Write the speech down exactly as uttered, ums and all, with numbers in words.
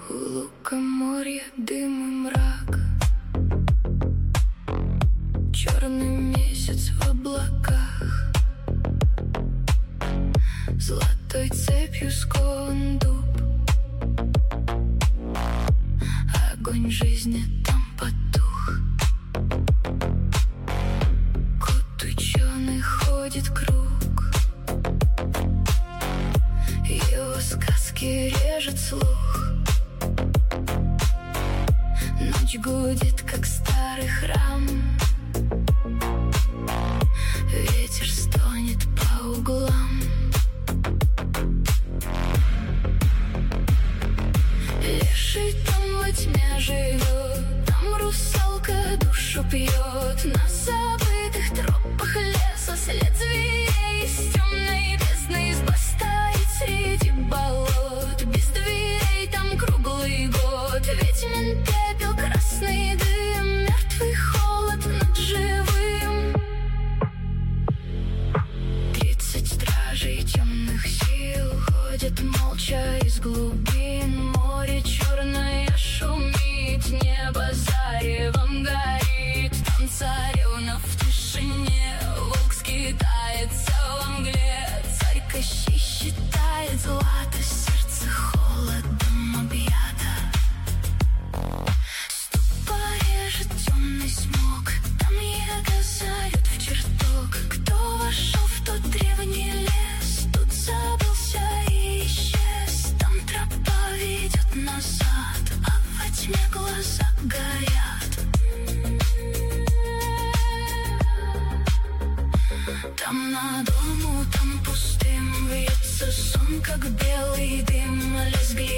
У лукоморья дым и мрак, черный месяц в облаках, золотой цепью скован дуб. Огонь жизни там потух. Кот ученый ходит круг, его сказки режет слух. Ночь гудит, как старый храм, ветер стонет по углам. Леший там во тьме живет, там русалка душу пьет. На забытых тропах леса след зверей из темной бездны. Изба стоит среди болот, без дверей там круглый год. Ведьмин пепел, красный дым, мертвый холод над живым. Тридцать стражей темных сил ходят молча из глубин. Море черное шумит, небо заревом горит. Там царевна в тишине, волк скитается во мгле. Царь Кощей считает злато, сердце холодом объято. Ступа режет темный смог, там яга зовет в чертог. Кто вошел в тот древний лес, тут забылся и исчез. Там тропа ведет назад, а во тьме глаза горят. Там над дому, там пустым вьется сон, как белый дым. Лес